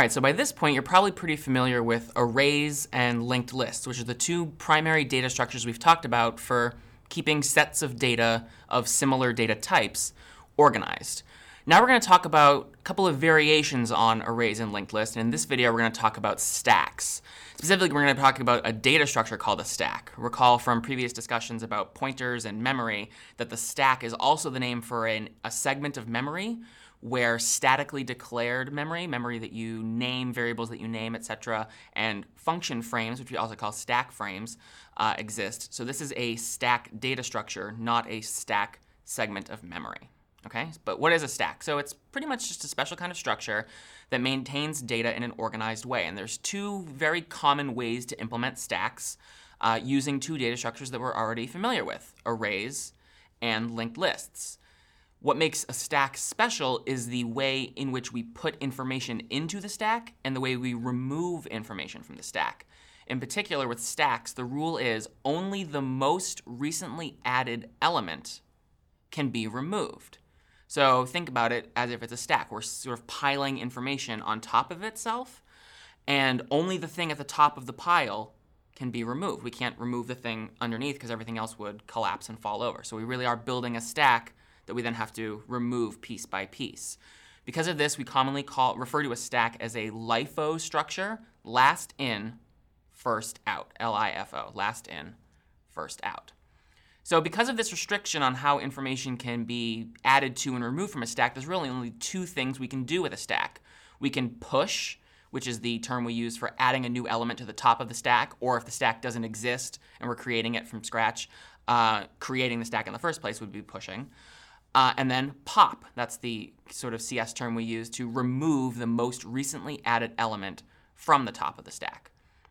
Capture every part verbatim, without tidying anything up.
right, so by this point, you're probably pretty familiar with arrays and linked lists, which are the two primary data structures we've talked about for keeping sets of data of similar data types organized. Now we're going to talk about a couple of variations on arrays and linked lists, and in this video we're going to talk about stacks. Specifically, we're going to talk about a data structure called a stack. Recall from previous discussions about pointers and memory that the stack is also the name for an, a segment of memory where statically declared memory, memory that you name, variables that you name, et cetera, and function frames, which we also call stack frames, uh, exist. So this is a stack data structure, not a stack segment of memory. Okay, but what is a stack? So it's pretty much just a special kind of structure that maintains data in an organized way. And there's two very common ways to implement stacks uh, using two data structures that we're already familiar with, arrays and linked lists. What makes a stack special is the way in which we put information into the stack and the way we remove information from the stack. In particular, with stacks, the rule is only the most recently added element can be removed. So think about it as if it's a stack. We're sort of piling information on top of itself, and only the thing at the top of the pile can be removed. We can't remove the thing underneath because everything else would collapse and fall over. So we really are building a stack that we then have to remove piece by piece. Because of this, we commonly call refer to a stack as a LIFO structure, last in, first out, L I F O, last in, first out. So because of this restriction on how information can be added to and removed from a stack, there's really only two things we can do with a stack. We can push, which is the term we use for adding a new element to the top of the stack, or if the stack doesn't exist and we're creating it from scratch, uh, creating the stack in the first place would be pushing. Uh, and then pop, that's the sort of C S term we use to remove the most recently added element from the top of the stack.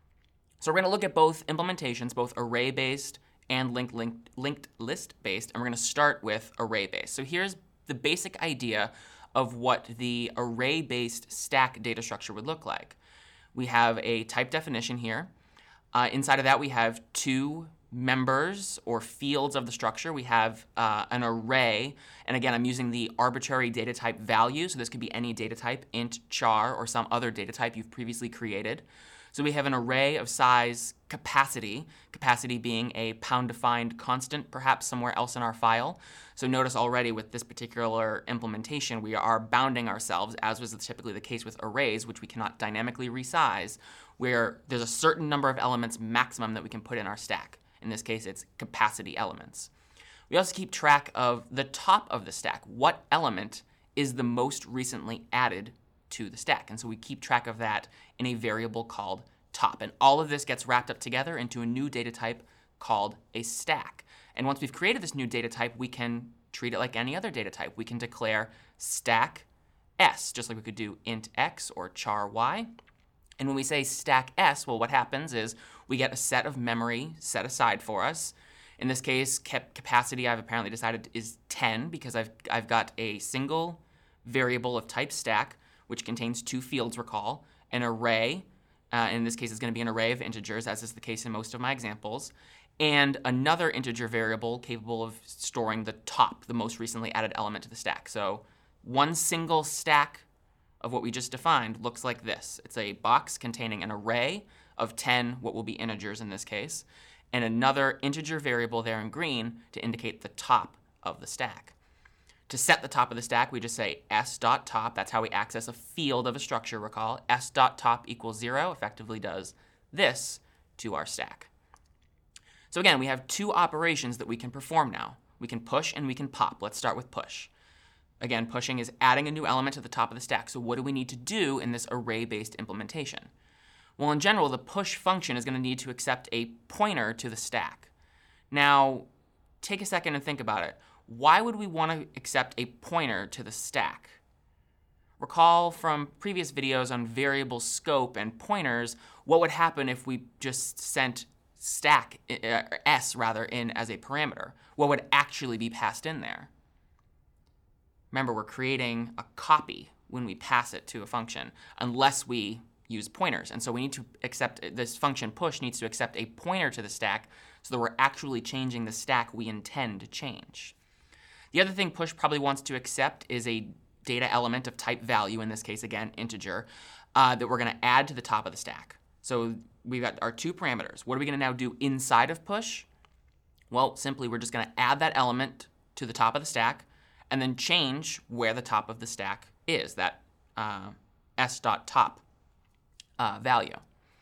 So we're going to look at both implementations, both array-based and linked, linked, linked list-based, and we're going to start with array-based. So here's the basic idea of what the array-based stack data structure would look like. We have a type definition here. Uh, inside of that, we have two members or fields of the structure. We have uh, an array, and again, I'm using the arbitrary data type value, so this could be any data type, int, char, or some other data type you've previously created. So we have an array of size capacity, capacity being a pound-defined constant, perhaps somewhere else in our file. So notice already with this particular implementation, we are bounding ourselves, as was typically the case with arrays, which we cannot dynamically resize, where there's a certain number of elements maximum that we can put in our stack. In this case, it's capacity elements. We also keep track of the top of the stack. What element is the most recently added to the stack? And so we keep track of that in a variable called top. And all of this gets wrapped up together into a new data type called a stack. And once we've created this new data type, we can treat it like any other data type. We can declare stack s, just like we could do int x or char y. And when we say stack s, well, what happens is we get a set of memory set aside for us. In this case, cap- capacity I've apparently decided is ten because I've, I've got a single variable of type stack, which contains two fields, recall, an array, uh, in this case it's going to be an array of integers, as is the case in most of my examples, and another integer variable capable of storing the top, the most recently added element to the stack. So one single stack of what we just defined looks like this. It's a box containing an array of ten, what will be integers in this case, and another integer variable there in green to indicate the top of the stack. To set the top of the stack, we just say s.top. That's how we access a field of a structure, recall. s.top equals zero effectively does this to our stack. So again, we have two operations that we can perform now. We can push and we can pop. Let's start with push. Again, pushing is adding a new element to the top of the stack. So what do we need to do in this array-based implementation? Well, in general, the push function is going to need to accept a pointer to the stack. Now, take a second and think about it. Why would we want to accept a pointer to the stack? Recall from previous videos on variable scope and pointers, what would happen if we just sent stack, uh, s rather, in as a parameter? What would actually be passed in there? Remember, we're creating a copy when we pass it to a function, unless we use pointers. And so we need to accept, this function push needs to accept a pointer to the stack so that we're actually changing the stack we intend to change. The other thing push probably wants to accept is a data element of type value, in this case, again, integer. uh, that we're going to add to the top of the stack. So we've got our two parameters. What are we going to now do inside of push? Well, simply we're just going to add that element to the top of the stack and then change where the top of the stack is, that uh, s.top uh, value.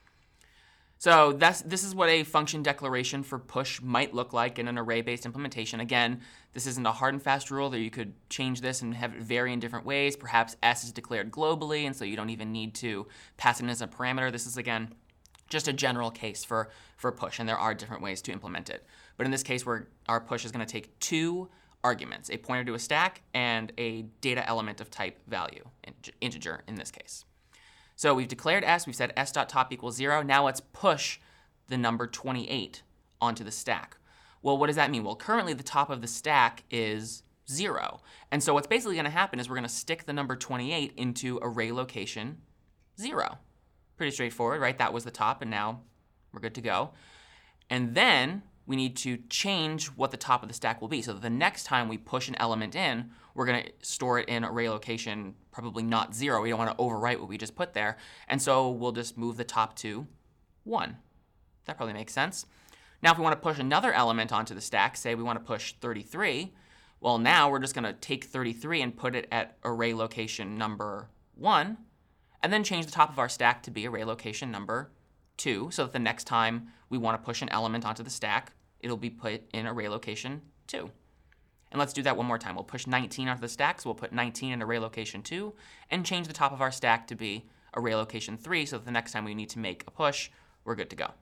So that's, this is what a function declaration for push might look like in an array-based implementation. Again, this isn't a hard and fast rule that you could change this and have it vary in different ways. Perhaps s is declared globally, and so you don't even need to pass it in as a parameter. This is, again, just a general case for, for push, and there are different ways to implement it. But in this case, where our push is going to take two arguments, a pointer to a stack and a data element of type value, integer in this case. So we've declared s, we've said s.top equals zero. Now let's push the number twenty-eight onto the stack. Well, what does that mean? Well, currently the top of the stack is zero. And so what's basically going to happen is we're going to stick the number twenty-eight into array location zero. Pretty straightforward, right? That was the top, and now we're good to go. And then we need to change what the top of the stack will be. So that the next time we push an element in, we're going to store it in array location probably not zero. We don't want to overwrite what we just put there. And so we'll just move the top to one. That probably makes sense. Now if we want to push another element onto the stack, say we want to push thirty-three, well now we're just going to take thirty-three and put it at array location number one, and then change the top of our stack to be array location number two, so that the next time we want to push an element onto the stack, it'll be put in array location two. And let's do that one more time. We'll push nineteen onto the stack, so we'll put nineteen in array location two, and change the top of our stack to be array location three, so that the next time we need to make a push, we're good to go.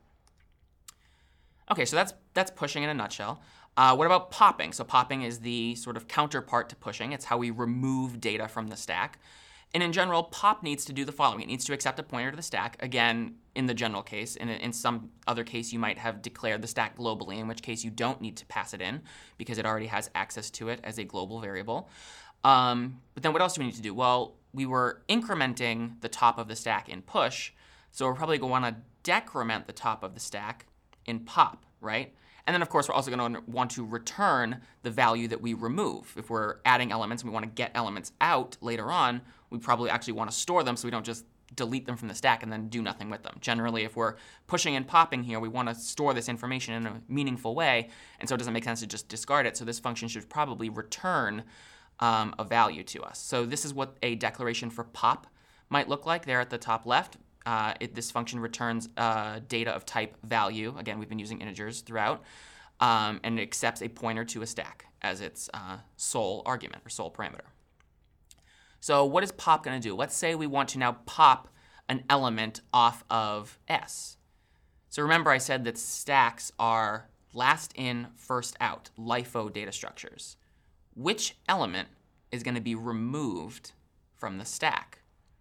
Okay, so that's, that's pushing in a nutshell. Uh, what about popping? So popping is the sort of counterpart to pushing. It's how we remove data from the stack. And in general, pop needs to do the following. It needs to accept a pointer to the stack, again, in the general case. In, in some other case, you might have declared the stack globally, in which case you don't need to pass it in because it already has access to it as a global variable. Um, but then what else do we need to do? Well, we were incrementing the top of the stack in push, so we're probably going to want to decrement the top of the stack in pop, right? And then, of course, we're also going to want to return the value that we remove. If we're adding elements and we want to get elements out later on, we probably actually want to store them so we don't just delete them from the stack and then do nothing with them. Generally, if we're pushing and popping here, we want to store this information in a meaningful way, and so it doesn't make sense to just discard it. So this function should probably return um, a value to us. So this is what a declaration for pop might look like there at the top left. Uh, it, this function returns uh, data of type value. Again, we've been using integers throughout. Um, and it accepts a pointer to a stack as its uh, sole argument or sole parameter. So what is pop going to do? Let's say we want to now pop an element off of S. So remember I said that stacks are last in, first out, LIFO data structures. Which element is going to be removed from the stack?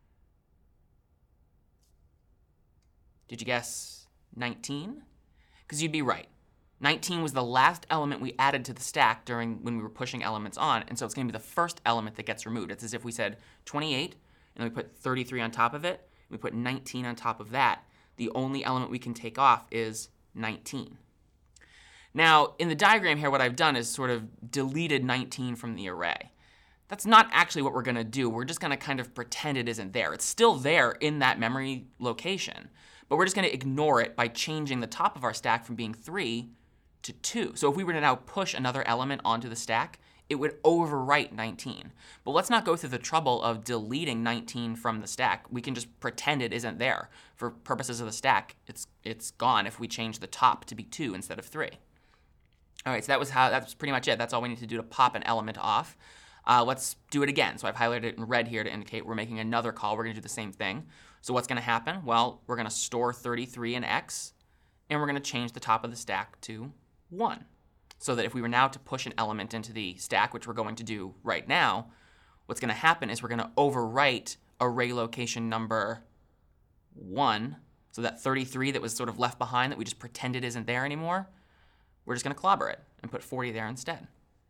Did you guess nineteen? Because you'd be right. nineteen was the last element we added to the stack during when we were pushing elements on, and so it's going to be the first element that gets removed. It's as if we said twenty-eight, and we put thirty-three on top of it, we put nineteen on top of that. The only element we can take off is nineteen. Now, in the diagram here, what I've done is sort of deleted nineteen from the array. That's not actually what we're going to do. We're just going to kind of pretend it isn't there. It's still there in that memory location, but we're just going to ignore it by changing the top of our stack from being three to two. So if we were to now push another element onto the stack, it would overwrite nineteen. But let's not go through the trouble of deleting nineteen from the stack. We can just pretend it isn't there. For purposes of the stack, it's it's gone if we change the top to be two instead of three. All right, so that was how that's pretty much it. That's all we need to do to pop an element off. Uh, let's do it again. So I've highlighted it in red here to indicate we're making another call. We're going to do the same thing. So what's going to happen? Well, we're going to store thirty-three in X, and we're going to change the top of the stack to one. So that if we were now to push an element into the stack, which we're going to do right now, what's going to happen is we're going to overwrite array location number one. So that thirty-three that was sort of left behind that we just pretended isn't there anymore, we're just going to clobber it and put forty there instead.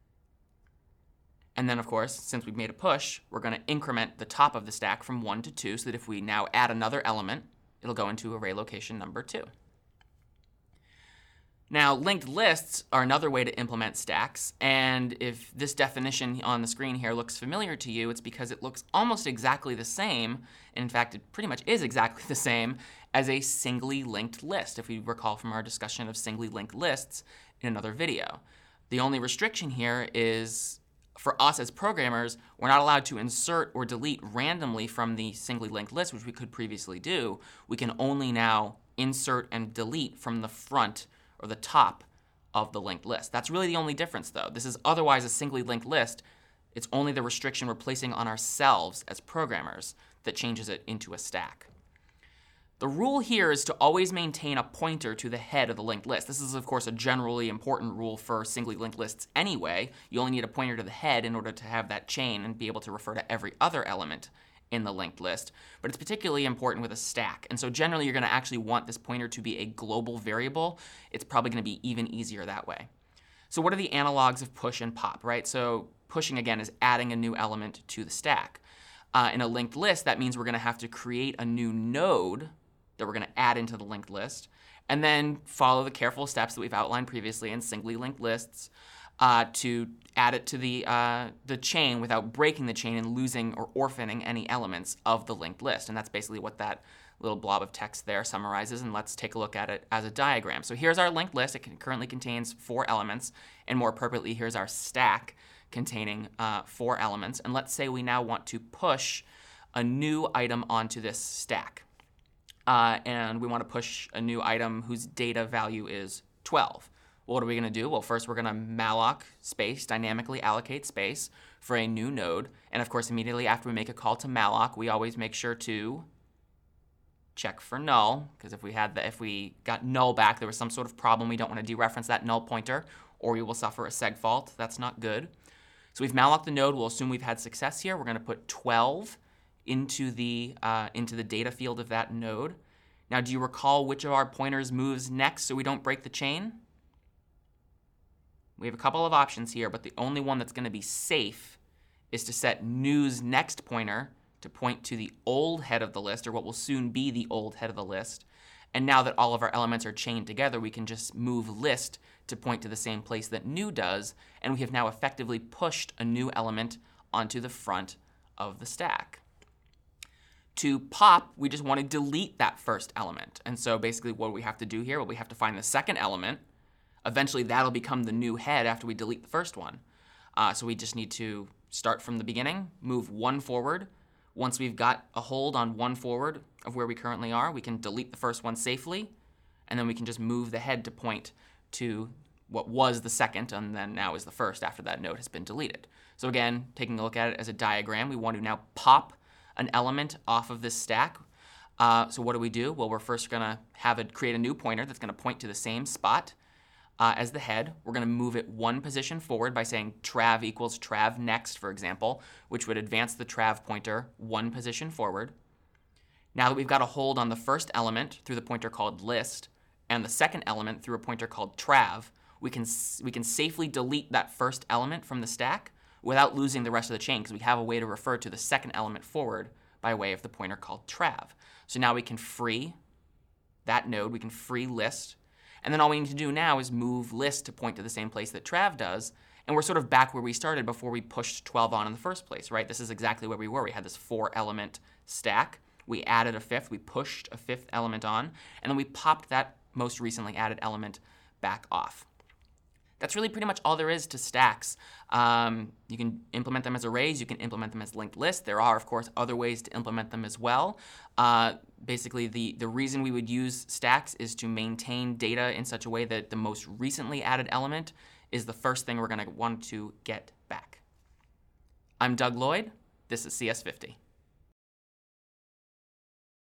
And then, of course, since we've made a push, we're going to increment the top of the stack from one to two so that if we now add another element, it'll go into array location number two. Now, linked lists are another way to implement stacks, and if this definition on the screen here looks familiar to you, it's because it looks almost exactly the same, and in fact, it pretty much is exactly the same as a singly linked list, if we recall from our discussion of singly linked lists in another video. The only restriction here is, for us as programmers, we're not allowed to insert or delete randomly from the singly linked list, which we could previously do. We can only now insert and delete from the front or the top of the linked list. That's really the only difference, though. This is otherwise a singly linked list. It's only the restriction we're placing on ourselves as programmers that changes it into a stack. The rule here is to always maintain a pointer to the head of the linked list. This is, of course, a generally important rule for singly linked lists anyway. You only need a pointer to the head in order to have that chain and be able to refer to every other element in the linked list, but it's particularly important with a stack. And so generally you're going to actually want this pointer to be a global variable. It's probably going to be even easier that way. So what are the analogs of push and pop, right? So pushing, again, is adding a new element to the stack. Uh, in a linked list, that means we're going to have to create a new node that we're going to add into the linked list, and then follow the careful steps that we've outlined previously in singly linked lists uh, to add it to the, uh, the chain without breaking the chain and losing or orphaning any elements of the linked list. And that's basically what that little blob of text there summarizes, and let's take a look at it as a diagram. So here's our linked list. It can, currently contains four elements, and more appropriately, here's our stack containing uh, four elements. And let's say we now want to push a new item onto this stack. Uh, and we want to push a new item whose data value is twelve. Well, what are we going to do? Well, first we're going to malloc space, dynamically allocate space for a new node. And of course, immediately after we make a call to malloc, we always make sure to check for null, because if we had the, if we got null back, there was some sort of problem. We don't want to dereference that null pointer, or we will suffer a seg fault. That's not good. So we've malloced the node. We'll assume we've had success here. We're going to put twelve into the uh, into the data field of that node. Now, do you recall which of our pointers moves next so we don't break the chain? We have a couple of options here, but the only one that's going to be safe is to set new's next pointer to point to the old head of the list, or what will soon be the old head of the list. And now that all of our elements are chained together, we can just move list to point to the same place that new does, and we have now effectively pushed a new element onto the front of the stack. To pop, we just want to delete that first element. And so basically what we have to do here, well, we have to find the second element. Eventually that'll become the new head after we delete the first one. Uh, so we just need to start from the beginning, move one forward. Once we've got a hold on one forward of where we currently are, we can delete the first one safely, and then we can just move the head to point to what was the second and then now is the first after that node has been deleted. So again, taking a look at it as a diagram, we want to now pop an element off of this stack. Uh, so what do we do? Well, we're first going to have it create a new pointer that's going to point to the same spot uh, as the head. We're going to move it one position forward by saying trav equals trav next, for example, which would advance the trav pointer one position forward. Now that we've got a hold on the first element through the pointer called list and the second element through a pointer called trav, we can, we can safely delete that first element from the stack without losing the rest of the chain, because we have a way to refer to the second element forward by way of the pointer called trav. So now we can free that node, we can free list, and then all we need to do now is move list to point to the same place that trav does, and we're sort of back where we started before we pushed twelve on in the first place, right? This is exactly where we were. We had this four element stack. We added a fifth, we pushed a fifth element on, and then we popped that most recently added element back off. That's really pretty much all there is to stacks. Um, you can implement them as arrays. You can implement them as linked lists. There are, of course, other ways to implement them as well. Uh, basically, the, the reason we would use stacks is to maintain data in such a way that the most recently added element is the first thing we're going to want to get back. I'm Doug Lloyd. This is C S fifty.